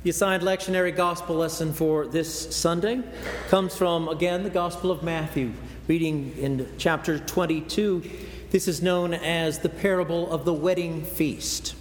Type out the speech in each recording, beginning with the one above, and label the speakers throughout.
Speaker 1: The assigned lectionary gospel lesson for this Sunday comes from, again, the Gospel of Matthew, reading in chapter 22. This is known as the parable of the wedding feast.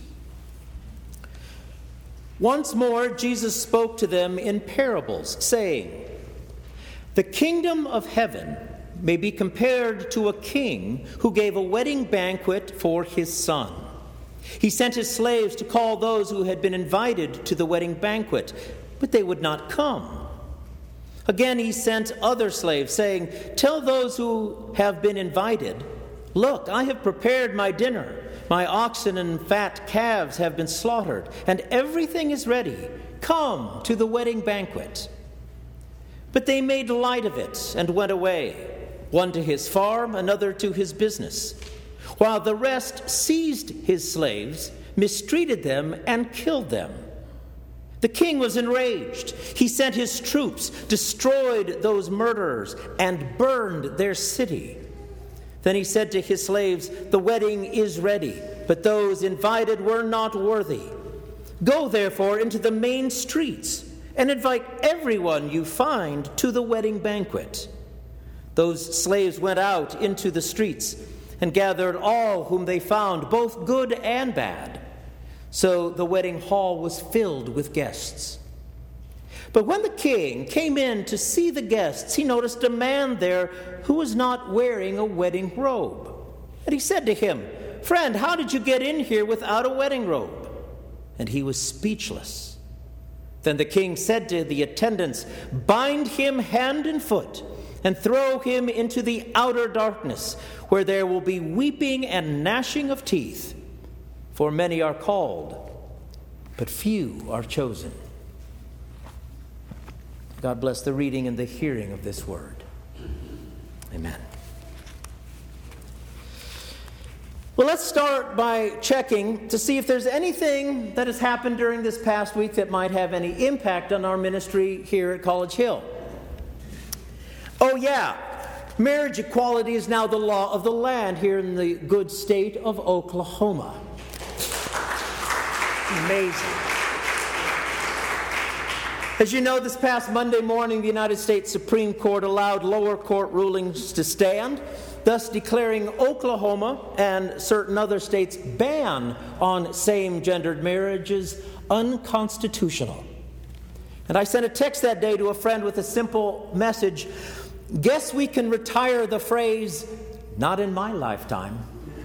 Speaker 1: Once more, Jesus spoke to them in parables, saying, "The kingdom of heaven may be compared to a king who gave a wedding banquet for his son. He sent his slaves to call those who had been invited to the wedding banquet, but they would not come. Again, he sent other slaves, saying, 'Tell those who have been invited, look, I have prepared my dinner. My oxen and fat calves have been slaughtered, and everything is ready. Come to the wedding banquet.' But they made light of it and went away, one to his farm, another to his business, while the rest seized his slaves, mistreated them, and killed them. The king was enraged. He sent his troops, destroyed those murderers, and burned their city. Then he said to his slaves, 'The wedding is ready, but those invited were not worthy. Go therefore into the main streets and invite everyone you find to the wedding banquet.' Those slaves went out into the streets and gathered all whom they found, both good and bad. So the wedding hall was filled with guests. But when the king came in to see the guests, he noticed a man there who was not wearing a wedding robe. And he said to him, 'Friend, how did you get in here without a wedding robe?' And he was speechless. Then the king said to the attendants, 'Bind him hand and foot, and throw him into the outer darkness, where there will be weeping and gnashing of teeth. For many are called, but few are chosen.'" God bless the reading and the hearing of this word. Amen. Well, let's start by checking to see if there's anything that has happened during this past week that might have any impact on our ministry here at College Hill. Oh yeah, marriage equality is now the law of the land here in the good state of Oklahoma. Amazing. As you know, this past Monday morning, the United States Supreme Court allowed lower court rulings to stand, thus declaring Oklahoma and certain other states' ban on same-gendered marriages unconstitutional. And I sent a text that day to a friend with a simple message: "Guess we can retire the phrase, 'not in my lifetime.'"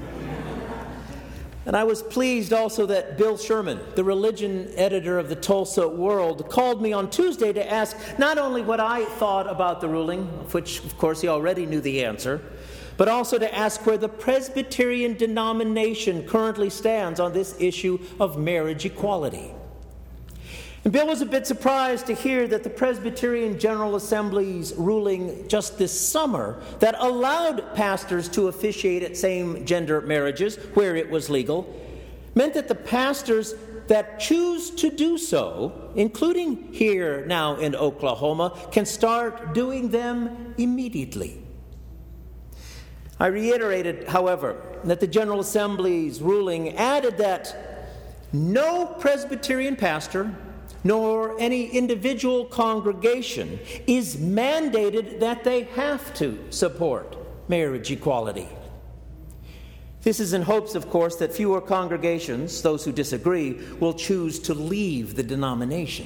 Speaker 1: And I was pleased also that Bill Sherman, the religion editor of the Tulsa World, called me on Tuesday to ask not only what I thought about the ruling, of which, of course, he already knew the answer, but also to ask where the Presbyterian denomination currently stands on this issue of marriage equality. And Bill was a bit surprised to hear that the Presbyterian General Assembly's ruling just this summer that allowed pastors to officiate at same-gender marriages where it was legal meant that the pastors that choose to do so, including here now in Oklahoma, can start doing them immediately. I reiterated, however, that the General Assembly's ruling added that no Presbyterian pastor nor any individual congregation is mandated that they have to support marriage equality. This is in hopes, of course, that fewer congregations, those who disagree, will choose to leave the denomination.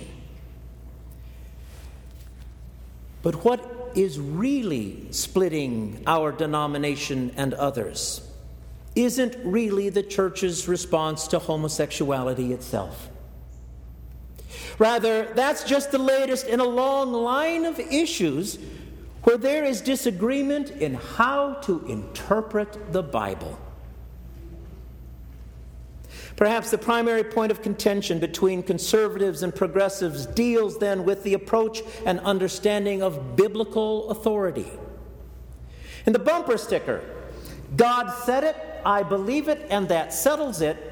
Speaker 1: But what is really splitting our denomination and others isn't really the church's response to homosexuality itself. Rather, that's just the latest in a long line of issues where there is disagreement in how to interpret the Bible. Perhaps the primary point of contention between conservatives and progressives deals then with the approach and understanding of biblical authority. In the bumper sticker, "God said it, I believe it, and that settles it,"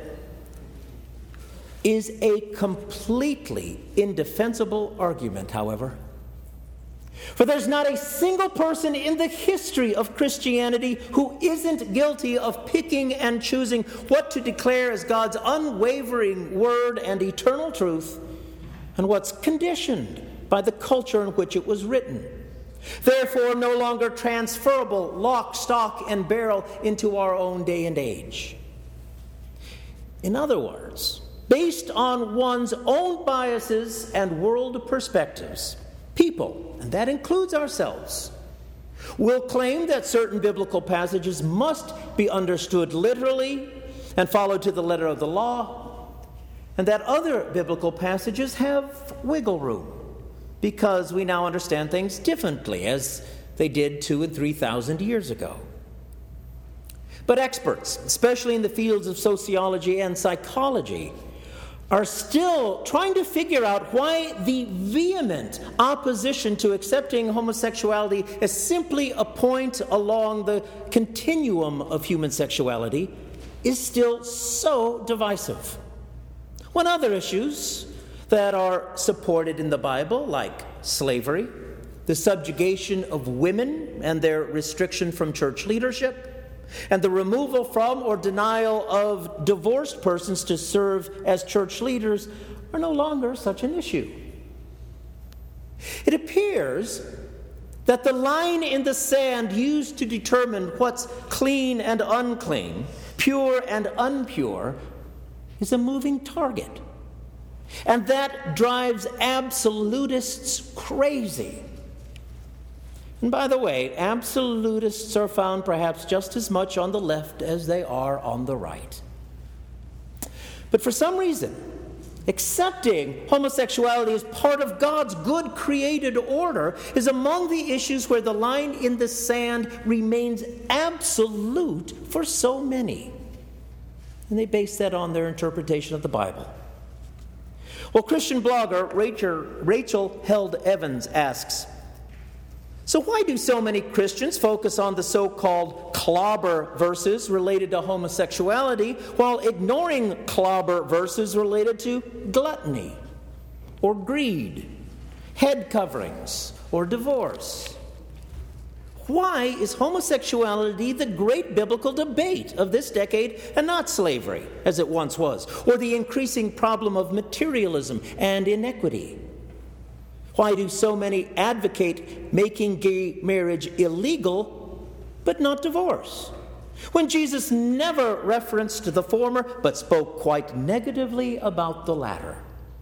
Speaker 1: is a completely indefensible argument, however. For there's not a single person in the history of Christianity who isn't guilty of picking and choosing what to declare as God's unwavering word and eternal truth, and what's conditioned by the culture in which it was written. Therefore, no longer transferable lock, stock, and barrel into our own day and age. In other words, based on one's own biases and world perspectives, people, and that includes ourselves, will claim that certain biblical passages must be understood literally and followed to the letter of the law, and that other biblical passages have wiggle room because we now understand things differently as they did 2,000 and 3,000 years ago. But experts, especially in the fields of sociology and psychology, are still trying to figure out why the vehement opposition to accepting homosexuality as simply a point along the continuum of human sexuality is still so divisive. When other issues that are supported in the Bible, like slavery, the subjugation of women and their restriction from church leadership, and the removal from or denial of divorced persons to serve as church leaders, are no longer such an issue. It appears that the line in the sand used to determine what's clean and unclean, pure and impure, is a moving target. And that drives absolutists crazy. And by the way, absolutists are found perhaps just as much on the left as they are on the right. But for some reason, accepting homosexuality as part of God's good created order is among the issues where the line in the sand remains absolute for so many. And they base that on their interpretation of the Bible. Well, Christian blogger Rachel Held Evans asks, so why do so many Christians focus on the so-called clobber verses related to homosexuality while ignoring clobber verses related to gluttony or greed, head coverings, or divorce? Why is homosexuality the great biblical debate of this decade and not slavery, as it once was, or the increasing problem of materialism and inequity? Why do so many advocate making gay marriage illegal, but not divorce, when Jesus never referenced the former, but spoke quite negatively about the latter?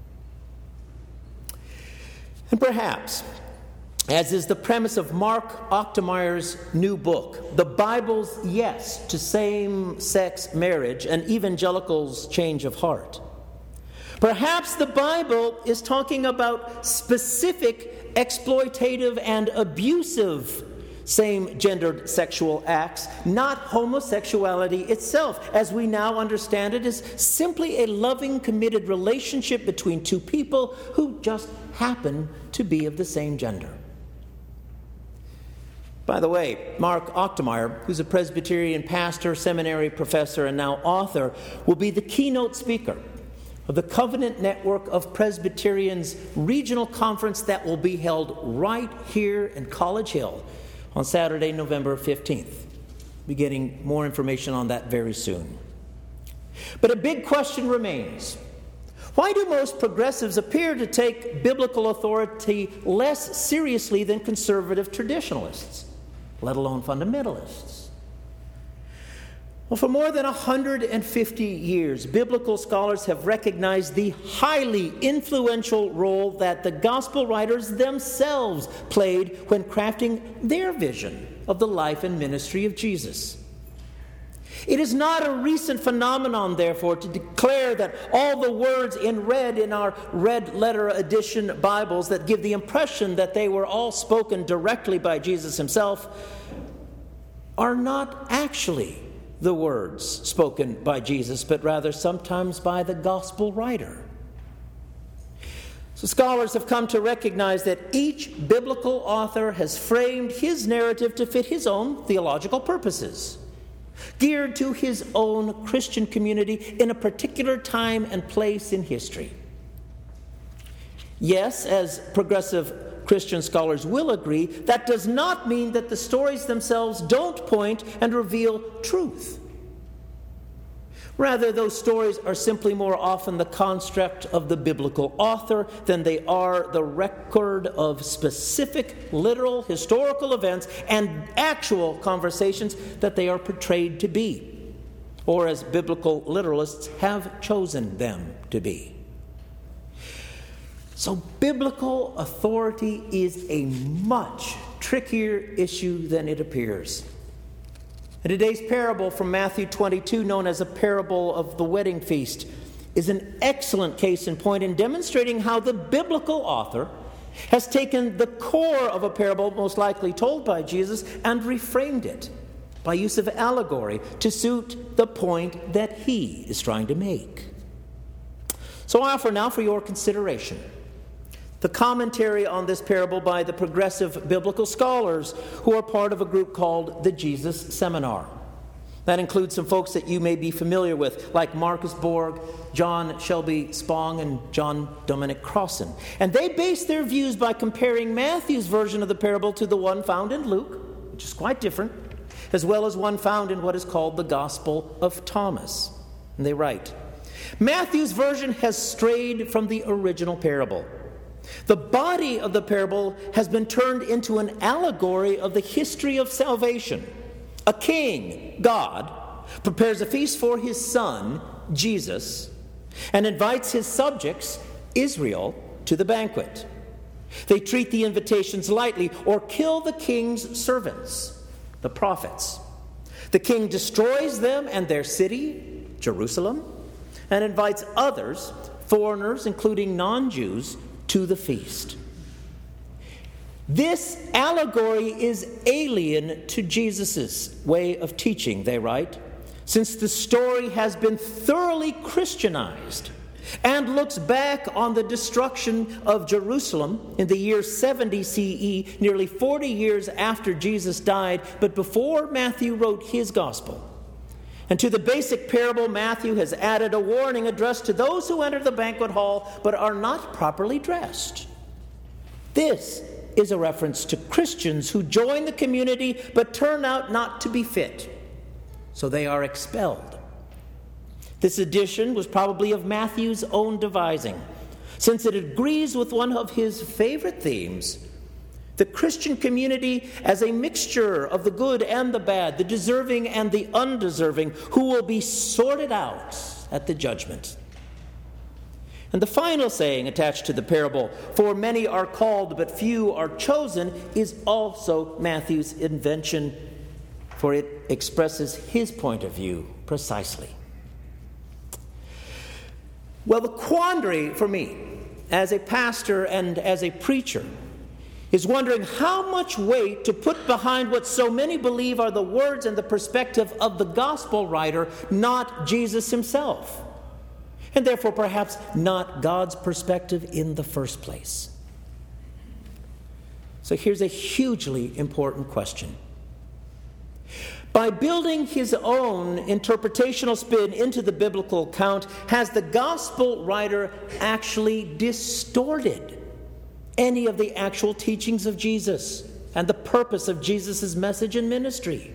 Speaker 1: And perhaps, as is the premise of Mark Ochtemeyer's new book, The Bible's Yes to Same-Sex Marriage and Evangelicals' Change of Heart, perhaps the Bible is talking about specific exploitative and abusive same-gendered sexual acts, not homosexuality itself, as we now understand it as simply a loving, committed relationship between two people who just happen to be of the same gender. By the way, Mark Ochtemeier, who's a Presbyterian pastor, seminary professor, and now author, will be the keynote speaker of the Covenant Network of Presbyterians regional conference that will be held right here in College Hill on Saturday, November 15th. We'll be getting more information on that very soon. But a big question remains. Why do most progressives appear to take biblical authority less seriously than conservative traditionalists, let alone fundamentalists? Well, for more than 150 years, biblical scholars have recognized the highly influential role that the gospel writers themselves played when crafting their vision of the life and ministry of Jesus. It is not a recent phenomenon, therefore, to declare that all the words in red in our red letter edition Bibles that give the impression that they were all spoken directly by Jesus himself are not actually the words spoken by Jesus, but rather sometimes by the gospel writer. So scholars have come to recognize that each biblical author has framed his narrative to fit his own theological purposes, geared to his own Christian community in a particular time and place in history. Yes, as progressive Christian scholars will agree, that does not mean that the stories themselves don't point and reveal truth. Rather, those stories are simply more often the construct of the biblical author than they are the record of specific, literal, historical events and actual conversations that they are portrayed to be, or as biblical literalists have chosen them to be. So biblical authority is a much trickier issue than it appears. And today's parable from Matthew 22, known as a parable of the wedding feast, is an excellent case in point in demonstrating how the biblical author has taken the core of a parable most likely told by Jesus and reframed it by use of allegory to suit the point that he is trying to make. So I offer now for your consideration the commentary on this parable by the progressive biblical scholars who are part of a group called the Jesus Seminar. That includes some folks that you may be familiar with, like Marcus Borg, John Shelby Spong, and John Dominic Crossan. And they base their views by comparing Matthew's version of the parable to the one found in Luke, which is quite different, as well as one found in what is called the Gospel of Thomas. And they write, Matthew's version has strayed from the original parable. The body of the parable has been turned into an allegory of the history of salvation. A king, God, prepares a feast for his son, Jesus, and invites his subjects, Israel, to the banquet. They treat the invitations lightly or kill the king's servants, the prophets. The king destroys them and their city, Jerusalem, and invites others, foreigners, including non-Jews, to the feast. This allegory is alien to Jesus' way of teaching, they write, since the story has been thoroughly Christianized and looks back on the destruction of Jerusalem in the year 70 CE, nearly 40 years after Jesus died, but before Matthew wrote his gospel. And to the basic parable, Matthew has added a warning addressed to those who enter the banquet hall but are not properly dressed. This is a reference to Christians who join the community but turn out not to be fit, so they are expelled. This addition was probably of Matthew's own devising, since it agrees with one of his favorite themes, the Christian community as a mixture of the good and the bad, the deserving and the undeserving, who will be sorted out at the judgment. And the final saying attached to the parable, for many are called but few are chosen, is also Matthew's invention, for it expresses his point of view precisely. Well, the quandary for me as a pastor and as a preacher is wondering how much weight to put behind what so many believe are the words and the perspective of the gospel writer, not Jesus himself, and therefore perhaps not God's perspective in the first place. So here's a hugely important question. By building his own interpretational spin into the biblical account, has the gospel writer actually distorted any of the actual teachings of Jesus and the purpose of Jesus' message and ministry?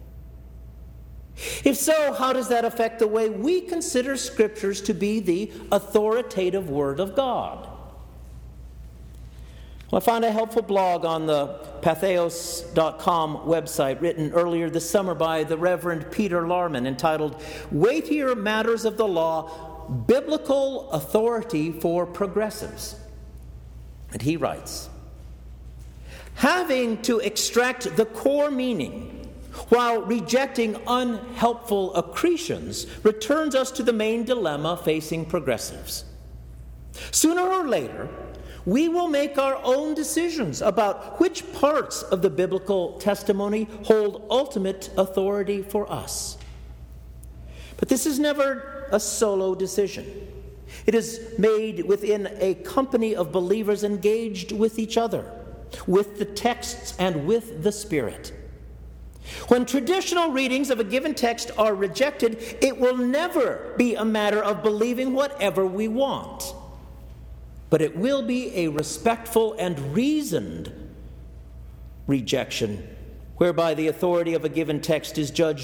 Speaker 1: If so, how does that affect the way we consider scriptures to be the authoritative word of God? Well, I found a helpful blog on the patheos.com website written earlier this summer by the Reverend Peter Larman entitled, Weightier Matters of the Law, Biblical Authority for Progressives. And he writes, having to extract the core meaning while rejecting unhelpful accretions returns us to the main dilemma facing progressives. Sooner or later, we will make our own decisions about which parts of the biblical testimony hold ultimate authority for us. But this is never a solo decision. It is made within a company of believers engaged with each other, with the texts and with the Spirit. When traditional readings of a given text are rejected, it will never be a matter of believing whatever we want, but it will be a respectful and reasoned rejection, whereby the authority of a given text is judged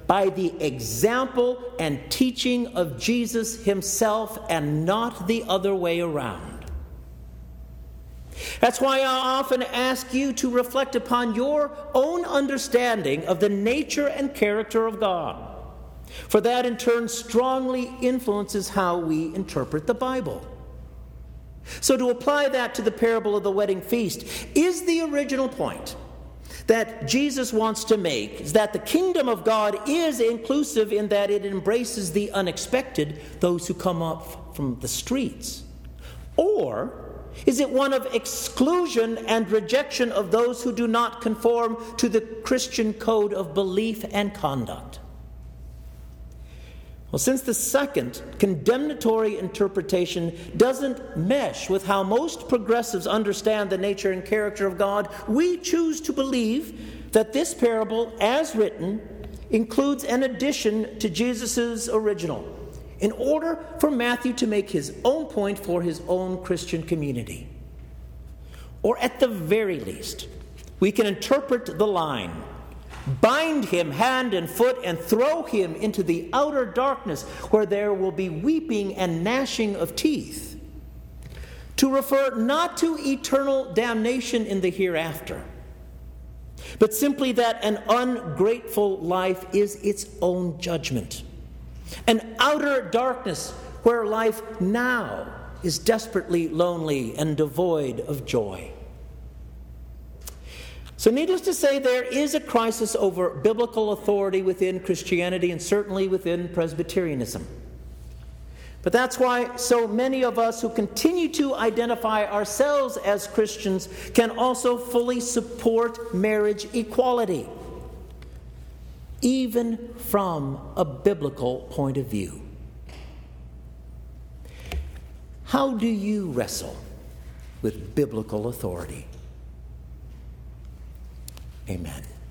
Speaker 1: by the example and teaching of Jesus himself and not the other way around. That's why I often ask you to reflect upon your own understanding of the nature and character of God, for that in turn strongly influences how we interpret the Bible. So to apply that to the parable of the wedding feast, is the original point that Jesus wants to make is that the kingdom of God is inclusive in that it embraces the unexpected, those who come up from the streets? Or is it one of exclusion and rejection of those who do not conform to the Christian code of belief and conduct? Well, since the second, condemnatory interpretation doesn't mesh with how most progressives understand the nature and character of God, we choose to believe that this parable, as written, includes an addition to Jesus' original, in order for Matthew to make his own point for his own Christian community. Or at the very least, we can interpret the line, "Bind him hand and foot and throw him into the outer darkness where there will be weeping and gnashing of teeth," to refer not to eternal damnation in the hereafter, but simply that an ungrateful life is its own judgment, an outer darkness where life now is desperately lonely and devoid of joy. So needless to say, there is a crisis over biblical authority within Christianity and certainly within Presbyterianism. But that's why so many of us who continue to identify ourselves as Christians can also fully support marriage equality, even from a biblical point of view. How do you wrestle with biblical authority? Amen.